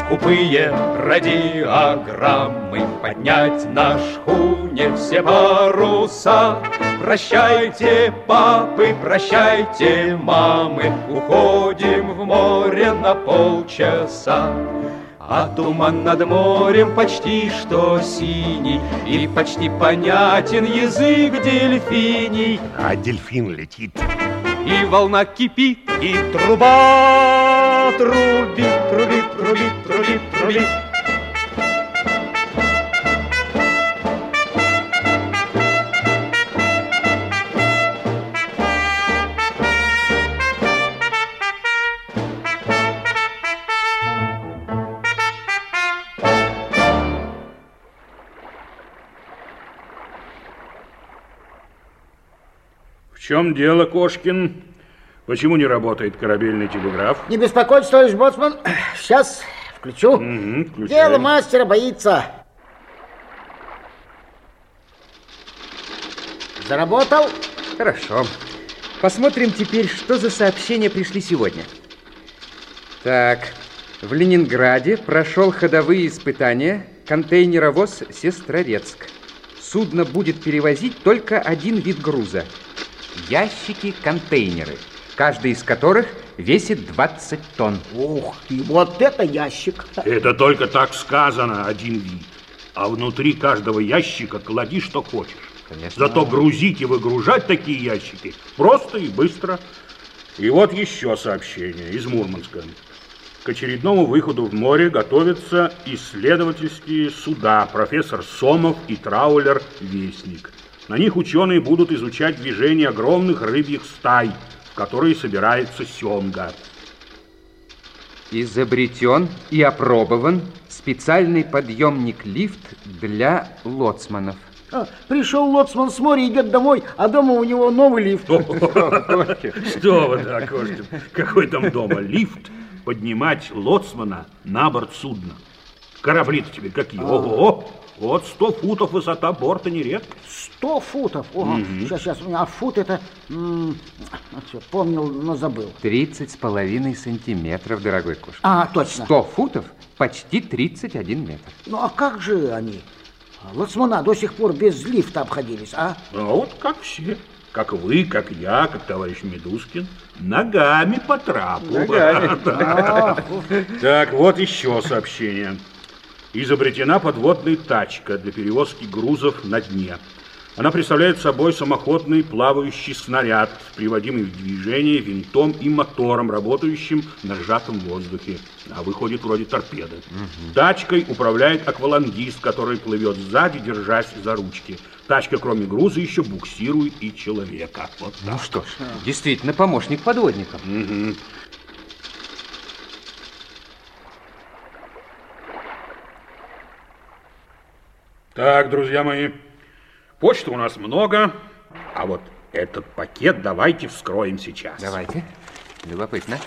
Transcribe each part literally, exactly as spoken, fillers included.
скупые радиограммы, поднять на шхуне все паруса. Прощайте, папы, прощайте, мамы, уходим в море на полчаса. А туман над морем почти что синий, и почти понятен язык дельфиний. А дельфин летит. И волна кипит, и труба трубит, трубит, трубит, трубит, трубит. В чем дело, Кошкин? Почему не работает корабельный телеграф? Не беспокойтесь, товарищ боцман. Сейчас включу. Угу, Дело мастера боится. Заработал? Хорошо. Посмотрим теперь, что за сообщения пришли сегодня. Так, в Ленинграде прошел ходовые испытания контейнеровоз «Сестрорецк». Судно будет перевозить только один вид груза. Ящики-контейнеры, каждый из которых весит двадцать тонн. Ух ты, вот это ящик. Это только так сказано, один вид. А внутри каждого ящика клади, что хочешь. Конечно. Зато грузить и выгружать такие ящики просто и быстро. И вот еще сообщение из Мурманска. К очередному выходу в море готовятся исследовательские суда профессор Сомов и траулер «Вестник». На них ученые будут изучать движение огромных рыбьих стай, в которые собирается семга. Изобретен и опробован специальный подъемник-лифт для лоцманов. А, пришел лоцман с моря, идет домой, а дома у него новый лифт. Что вы, да, Костя? Какой там дома лифт? Поднимать лоцмана на борт судна. Корабли-то тебе какие? Ого! Вот сто футов высота борта не редко. Сто футов? Ого, угу. сейчас, сейчас. А фут это... М- все, помнил, но забыл. Тридцать с половиной сантиметров, дорогой Кошкин. А, точно. Сто футов почти тридцать один метр. Ну, а как же они? Лоцмана до сих пор без лифта обходились, а? А вот как все. Как вы, как я, как товарищ Медускин. Ногами по трапу. Ногами. Так, вот еще сообщение. Изобретена подводная тачка для перевозки грузов на дне. Она представляет собой самоходный плавающий снаряд, приводимый в движение винтом и мотором, работающим на сжатом воздухе. А выходит вроде торпеды. Угу. Тачкой управляет аквалангист, который плывет сзади, держась за ручки. Тачка, кроме груза, еще буксирует и человека. Вот так. Ну что ж, действительно помощник подводника. Угу. Так, друзья мои, почты у нас много, а вот этот пакет давайте вскроем сейчас. Давайте. Любопытно.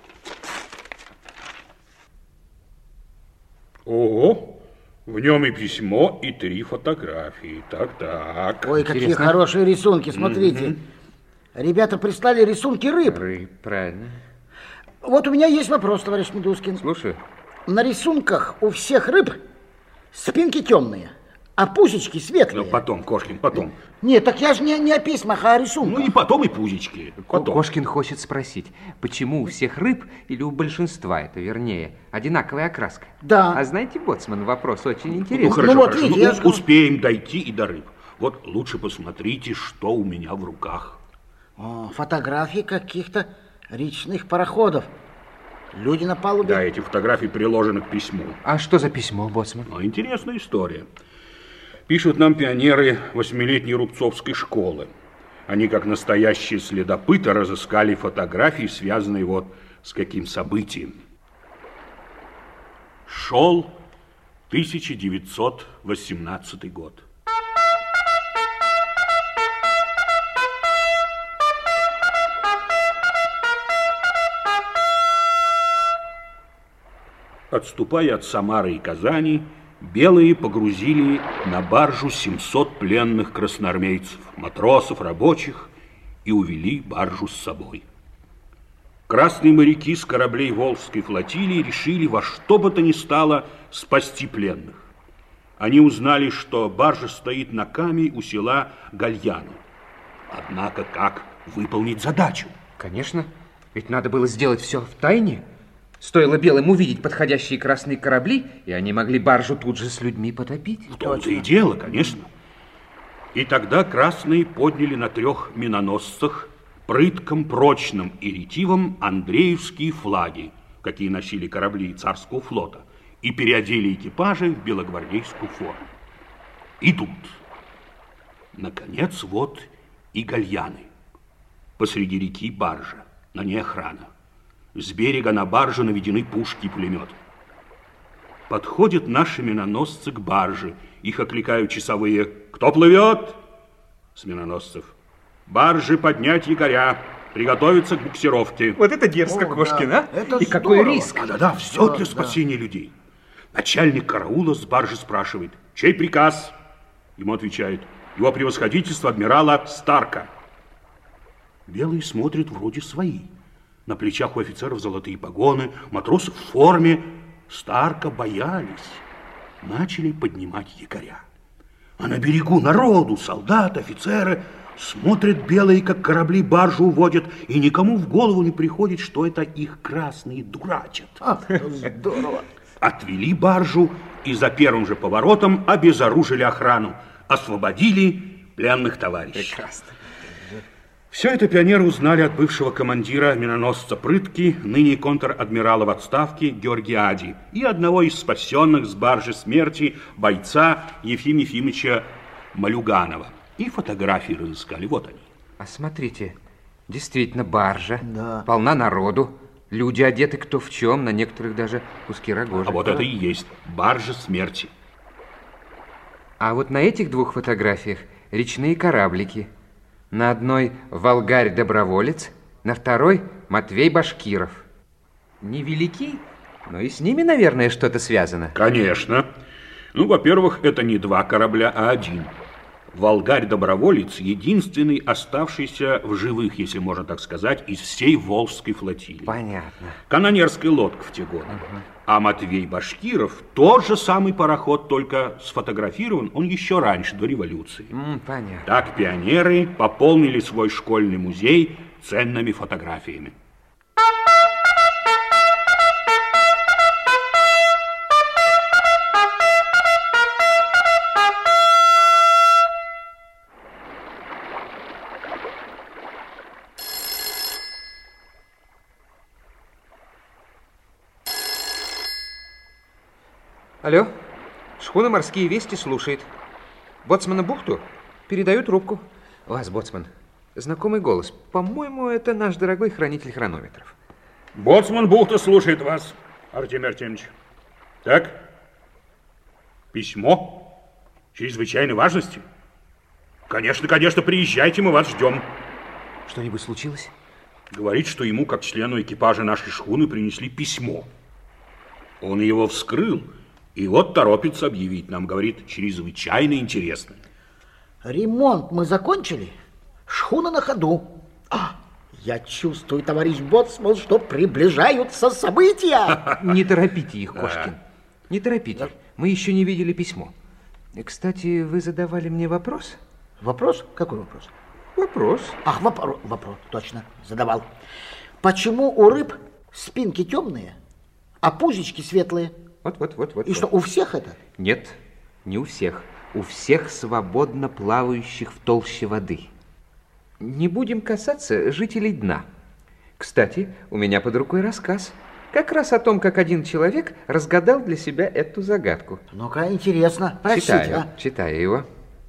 Ого, в нем и письмо, и три фотографии. Так, так. Ой, интересно. Какие хорошие рисунки, смотрите. Mm-hmm. Ребята прислали рисунки рыб. Рыб, правильно. Вот у меня есть вопрос, товарищ Медускин. Слушаю. На рисунках у всех рыб спинки темные, а пузички светлые. Ну, потом, Кошкин, потом. Нет, так я же не, не о письмах, а о рисунках. Ну, и потом, и пузички. Потом. Кошкин хочет спросить, почему у всех рыб, или у большинства, это вернее, одинаковая окраска? Да. А знаете, боцман, вопрос очень интересный. Ну, хорошо, ну, вот, хорошо. видите, Ну, я же... успеем дойти и до рыб. Вот лучше посмотрите, что у меня в руках. О, фотографии каких-то речных пароходов. Люди на палубе. Да, эти фотографии приложены к письму. А что за письмо, боцман? Ну, интересная история. Пишут нам пионеры восьмилетней Рубцовской школы. Они, как настоящие следопыты, разыскали фотографии, связанные вот с каким событием. Шел тысяча девятьсот восемнадцатый год. Отступая от Самары и Казани, белые погрузили на баржу семьсот пленных красноармейцев, матросов, рабочих и увели баржу с собой. Красные моряки с кораблей Волжской флотилии решили во что бы то ни стало спасти пленных. Они узнали, что баржа стоит на каме у села Гальяно. Однако как выполнить задачу? Конечно, ведь надо было сделать все в тайне. Стоило белым увидеть подходящие красные корабли, и они могли баржу тут же с людьми потопить. В том-то и дело, конечно. И тогда красные подняли на трех миноносцах, прытком, прочным и ретивом, андреевские флаги, какие носили корабли царского флота, и переодели экипажи в белогвардейскую форму. И тут, наконец, вот и Гальяны. Посреди реки баржа, на ней охрана. С берега на баржу наведены пушки и пулеметы. Подходят наши миноносцы к барже. Их окликают часовые. Кто плывет? С миноносцев. Баржи поднять якоря. Приготовиться к буксировке. Вот это дерзко, О, Кошкин, да. а? Это и какой здорово. риск. А, да-да, все Да, для да. спасения людей. Начальник караула с баржи спрашивает. Чей приказ? Ему отвечают. Его превосходительство адмирала Старка. Белые смотрят, вроде свои. На плечах у офицеров золотые погоны, матросы в форме. Старка боялись. Начали поднимать якоря. А на берегу народу, солдаты, офицеры смотрят белые, как корабли баржу уводят, и никому в голову не приходит, что это их красные дурачат. А, здорово. Отвели баржу и за первым же поворотом обезоружили охрану, освободили пленных товарищей. Прекрасно. Все это пионеры узнали от бывшего командира миноносца Прытки, ныне контр-адмирала в отставке Георгиади, и одного из спасенных с баржи смерти бойца Ефима Ефимовича Малюганова. И фотографии разыскали, вот они. А смотрите, действительно баржа, Да. полна народу. Люди одеты кто в чем, на некоторых даже куски рогожи. А вот это и есть баржа смерти. А вот на этих двух фотографиях речные кораблики. На одной Волгарь-доброволец, на второй Матвей Башкиров. Невелики, но и с ними, наверное, что-то связано. Конечно. Ну, во-первых, это не два корабля, а один. Волгарь-доброволец единственный оставшийся в живых, если можно так сказать, из всей Волжской флотилии. Понятно. Канонерская лодка в те годы. Угу. А Матвей Башкиров тот же самый пароход, только сфотографирован он еще раньше, до революции. М, понятно. Так пионеры пополнили свой школьный музей ценными фотографиями. Алло, шхуна «Морские вести» слушает. Боцмана бухту? Передаю трубку. Вас, боцман, знакомый голос. По-моему, это наш дорогой хранитель хронометров. Боцман бухта слушает вас, Артемий Артемьевич. Так, письмо чрезвычайной важности. Конечно, конечно, приезжайте, мы вас ждем. Что-нибудь случилось? Говорит, что ему, как члену экипажа нашей шхуны, принесли письмо. Он его вскрыл, и вот торопится объявить нам, говорит, чрезвычайно интересно. Ремонт мы закончили. Шхуна на ходу. А, я чувствую, товарищ боцман, что приближаются события. Не торопите их, Кошкин. Не торопите. Мы еще не видели письмо. Кстати, вы задавали мне вопрос? Вопрос? Какой вопрос? Вопрос. Ах, вопрос, вопрос, точно, задавал. Почему у рыб спинки темные, а пузички светлые? Вот, вот, вот, вот. И что, у всех это? Нет, не у всех. У всех свободно плавающих в толще воды. Не будем касаться жителей дна. Кстати, у меня под рукой рассказ. Как раз о том, как один человек разгадал для себя эту загадку. Ну-ка, интересно. Прочтите, Читаю, а? читаю его.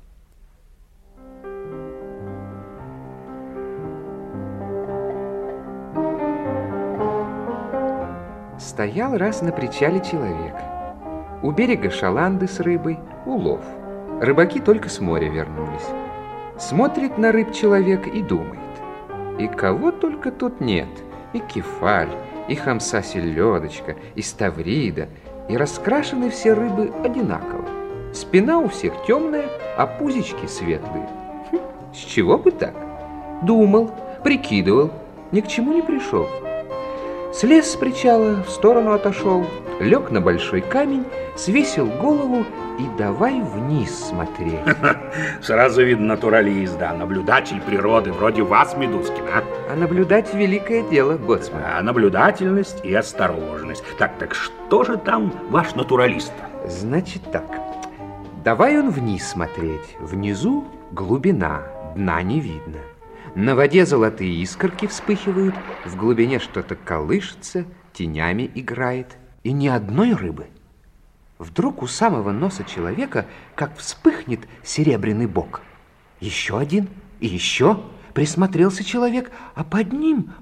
Стоял раз на причале человек. У берега шаланды с рыбой, улов. Рыбаки только с моря вернулись. Смотрит на рыб человек и думает. И кого только тут нет. И кефаль, и хамса-селедочка, и ставрида. И раскрашены все рыбы одинаково. Спина у всех темная, а пузички светлые. Хм, с чего бы так? Думал, прикидывал, ни к чему не пришел. Слез с причала, в сторону отошел, лег на большой камень, свесил голову и давай вниз смотреть. Сразу видно натуралист, да, наблюдатель природы, вроде вас, Медускин, а? А наблюдать великое дело, боцман. А наблюдательность и осторожность. Так, так что же там ваш натуралист? Значит так, давай он вниз смотреть. Внизу глубина, дна не видно. На воде золотые искорки вспыхивают, в глубине что-то колышется, тенями играет. И ни одной рыбы. Вдруг у самого носа человека как вспыхнет серебряный бок. Еще один и еще. Присмотрелся человек, а под ним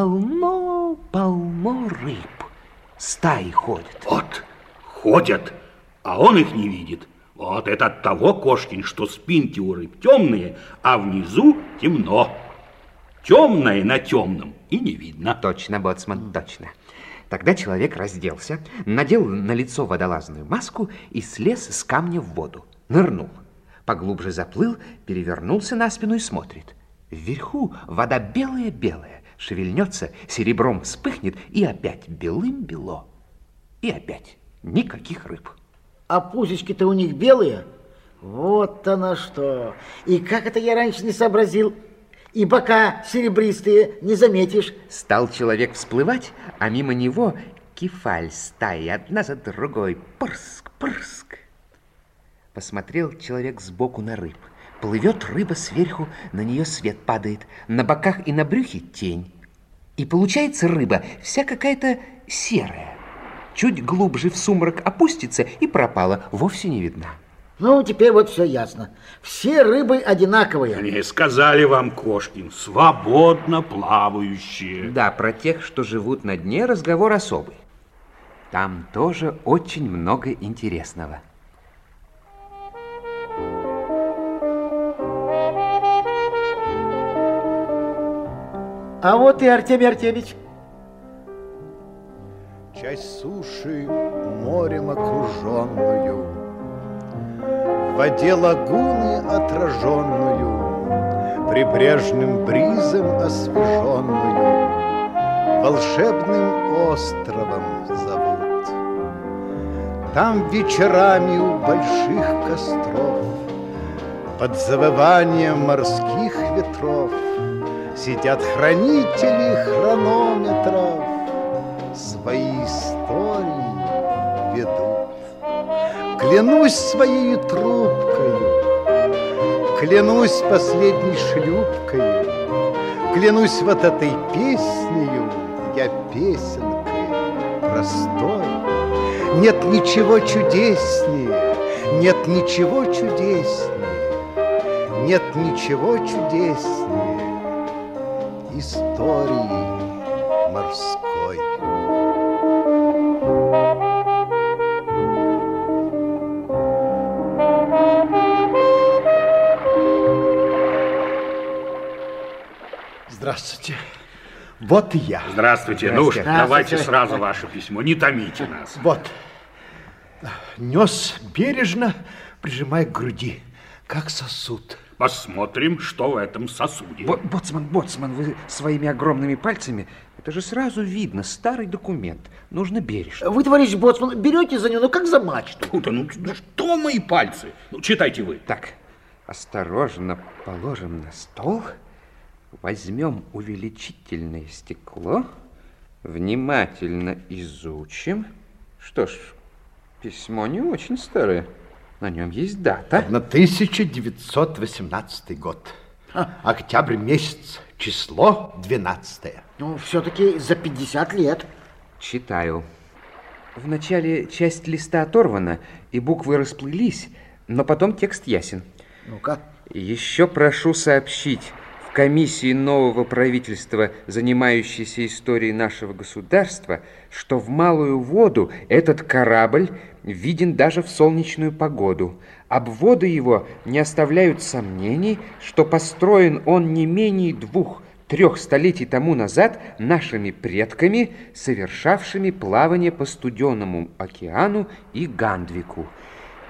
полно-полно рыб. Стаи ходят. Вот, ходят, а он их не видит. Вот это от того, Кошкин, что спинки у рыб темные, а внизу темно. Темное на темном и не видно. Точно, боцман, точно. Тогда человек разделся, надел на лицо водолазную маску и слез с камня в воду. Нырнул. Поглубже заплыл, перевернулся на спину и смотрит. Вверху вода белая-белая, шевельнется, серебром вспыхнет, и опять белым-бело. И опять никаких рыб. А пузички-то у них белые? Вот оно что. И как это я раньше не сообразил? И бока серебристые, не заметишь. Стал человек всплывать, а мимо него кефаль стаи, одна за другой. Прск, прск. Посмотрел человек сбоку на рыб. Плывет рыба сверху, на нее свет падает. На боках и на брюхе тень. И получается рыба вся какая-то серая. Чуть глубже в сумрак опустится и пропала, вовсе не видна. Ну, теперь вот все ясно. Все рыбы одинаковые. Они сказали вам, Кошкин, свободно плавающие. Да, про тех, что живут на дне, разговор особый. Там тоже очень много интересного. А вот и Артемий Артемьевич. Часть суши морем окруженную, в воде лагуны отраженную, прибрежным бризом освеженную, волшебным островом зовут. Там вечерами у больших костров, под завыванием морских ветров, сидят хранители хронометров, свои истории ведут. Клянусь своей трубкою, клянусь последней шлюпкою, клянусь вот этой песнею, я песенкой простой. Нет ничего чудеснее, нет ничего чудеснее, нет ничего чудеснее истории морской. Здравствуйте. Вот и я. Здравствуйте. Ну уж, давайте сразу ваше письмо, не томите нас. Вот. Нес бережно, прижимая к груди, как сосуд. Посмотрим, что в этом сосуде. Бо боцман, боцман, вы своими огромными пальцами, это же сразу видно, старый документ. Нужно бережно. Вы, товарищ боцман, берете за него, ну как за мачту. Фу, да ну, ну что мои пальцы? Ну, читайте вы. Так, осторожно положим на стол. Возьмем увеличительное стекло, внимательно изучим. Что ж, письмо не очень старое. На нем есть дата. На тысяча девятьсот восемнадцатый год. А. Октябрь месяц, число двенадцатое. Ну, все-таки за пятьдесят лет. Читаю. Вначале часть листа оторвана, и буквы расплылись, но потом текст ясен. Ну-ка. Еще прошу сообщить комиссии нового правительства, занимающейся историей нашего государства, что в малую воду этот корабль виден даже в солнечную погоду. Обводы его не оставляют сомнений, что построен он не менее двух-трех столетий тому назад нашими предками, совершавшими плавание по Студенному океану и Гандвику.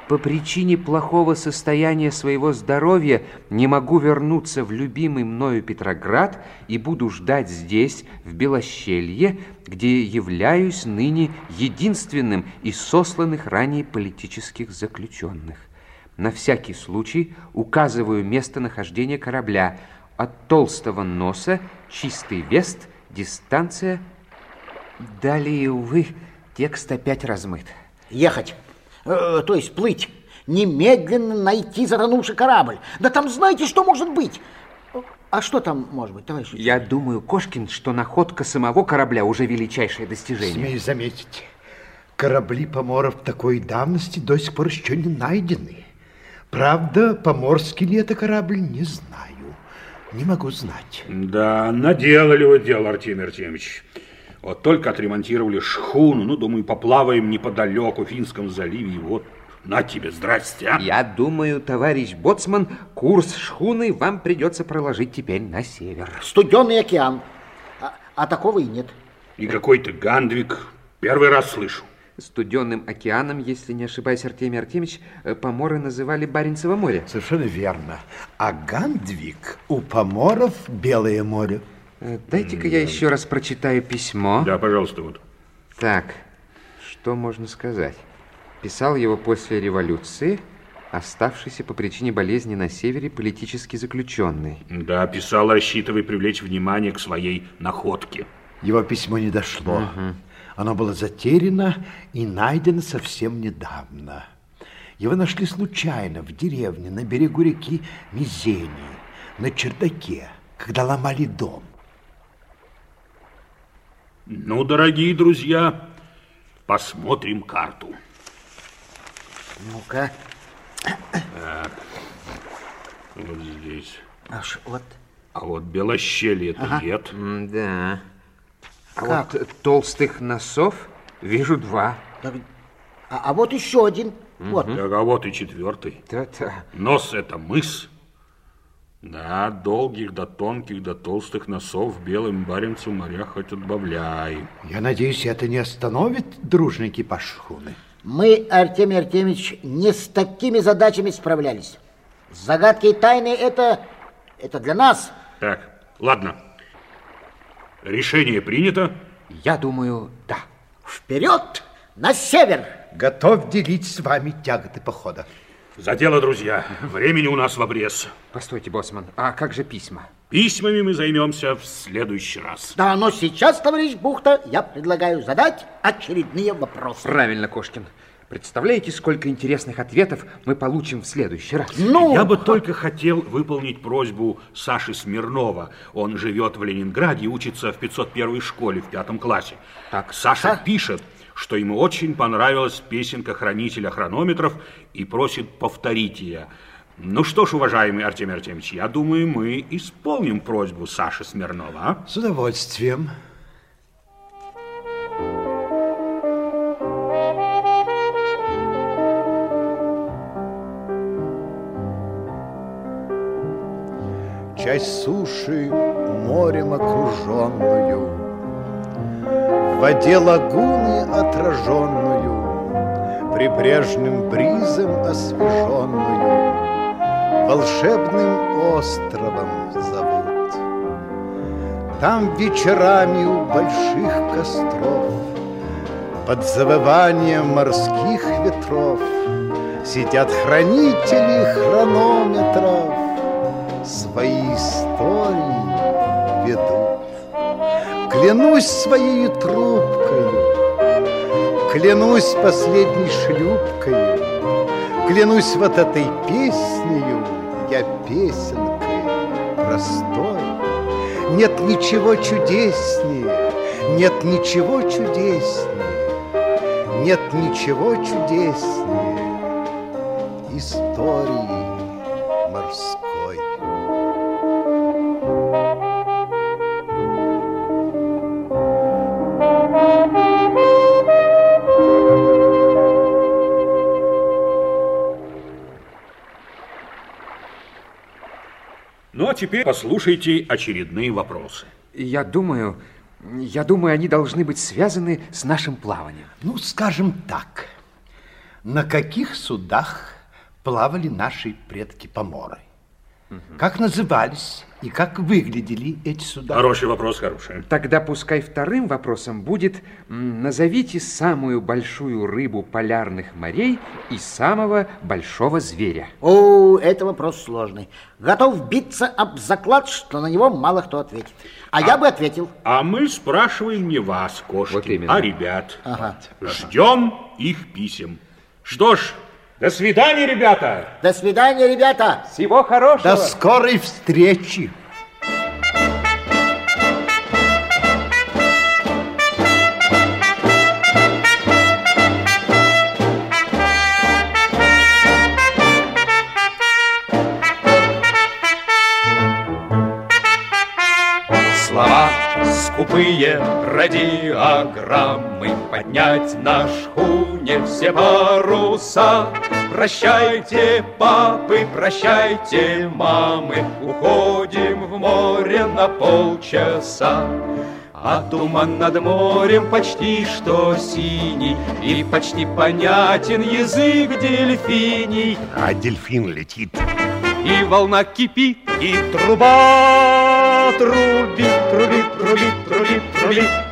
по причине плохого состояния своего здоровья не могу вернуться в любимый мною Петроград и буду ждать здесь, в Белощелье, где являюсь ныне единственным из сосланных ранее политических заключенных. На всякий случай указываю местонахождение корабля. От Толстого носа, Чистый Вест, дистанция. Далее, увы, текст опять размыт. Ехать, э, то есть плыть, немедленно найти затонувший корабль. Да там знаете, что может быть? А что там может быть, товарищ? Я думаю, Кошкин, что находка самого корабля уже величайшее достижение. Смею заметить, корабли поморов такой давности до сих пор еще не найдены. Правда, поморский ли это корабль, не знаю. Не могу знать. Да, наделали вы дело, Артемий Артемьевич. Вот только отремонтировали шхуну, ну, думаю, поплаваем неподалеку в Финском заливе, и вот на тебе, здрасте, а. Я думаю, товарищ боцман, курс шхуны вам придется проложить теперь на север. Студенный океан. А, а такого и нет. И какой-то Гандвик. Первый раз слышу. Студенным океаном, если не ошибаюсь, Артемий Артемьевич, поморы называли Баренцево море. Совершенно верно. А Гандвик у поморов Белое море. Дайте-ка я еще раз прочитаю письмо. Да, пожалуйста, вот. Так, что можно сказать? Писал его после революции, оставшийся по причине болезни на севере политически заключенный. Да, писал, рассчитывая привлечь внимание к своей находке. Его письмо не дошло. Угу. Оно было затеряно и найдено совсем недавно. Его нашли случайно в деревне на берегу реки Мизени, на чердаке, когда ломали дом. Ну, дорогие друзья, посмотрим карту. Ну-ка. Так, вот здесь. Аж вот. А вот Белощелье-то Ага. нет. Да. А Как? вот толстых носов вижу два. Так, а, а вот еще один. Вот. Так, а вот и четвертый. Да-да. Нос — это мыс. Да, долгих до тонких до толстых носов в Белом Баренцу моря хоть отбавляй. Я надеюсь, это не остановит дружный экипаж шхуны. Мы, Артемий Артемьевич, не с такими задачами справлялись. Загадки и тайны это, это для нас. Так, ладно. Решение принято. Я думаю, да. Вперед, на север! Готов делить с вами тяготы похода. За дело, друзья. Времени у нас в обрез. Постойте, боцман, а как же письма? Письмами мы займемся в следующий раз. Да, но сейчас, товарищ Бухта, я предлагаю задать очередные вопросы. Правильно, Кошкин. Представляете, сколько интересных ответов мы получим в следующий раз? Ну, Я бы только хотел выполнить просьбу Саши Смирнова. Он живет в Ленинграде и учится в пятьсот первой школе в пятом классе. Так, Саша а? пишет, что ему очень понравилась песенка хранителя хронометров и просит повторить ее. Ну что ж, уважаемый Артемий Артемьевич, я думаю, мы исполним просьбу Саши Смирнова. А? С удовольствием. Часть суши морем окруженную, в воде лагуны отраженную, прибрежным бризом освеженную, волшебным островом зовут. Там вечерами у больших костров, под завыванием морских ветров, сидят хранители хронометров, свои истории ведут. Клянусь своей трубкою, клянусь последней шлюпкою, клянусь вот этой песнею, я песенкой простой. Нет ничего чудеснее, нет ничего чудеснее, нет ничего чудеснее истории морской. Ну, а теперь послушайте очередные вопросы. Я думаю, я думаю, они должны быть связаны с нашим плаванием. Ну, скажем так, На каких судах плавали наши предки-поморы? Как назывались и как выглядели эти суда? Хороший вопрос, хороший. Тогда пускай вторым вопросом будет: назовите самую большую рыбу полярных морей и самого большого зверя. О, это вопрос сложный. Готов биться об заклад, что на него мало кто ответит. А, а я бы ответил. А мы спрашиваем не вас, кошки, вот именно. а ребят. Ага. Ждем их писем. Что ж, до свидания, ребята! До свидания, ребята! Всего хорошего! До скорой встречи! Слова скупые радиограммы, поднять на шхуне все паруса. Прощайте, папы, прощайте, мамы, уходим в море на полчаса. А туман над морем почти что синий, и почти понятен язык дельфиний. А дельфин летит. И волна кипит, и труба трубит, трубит, трубит, трубит, трубит.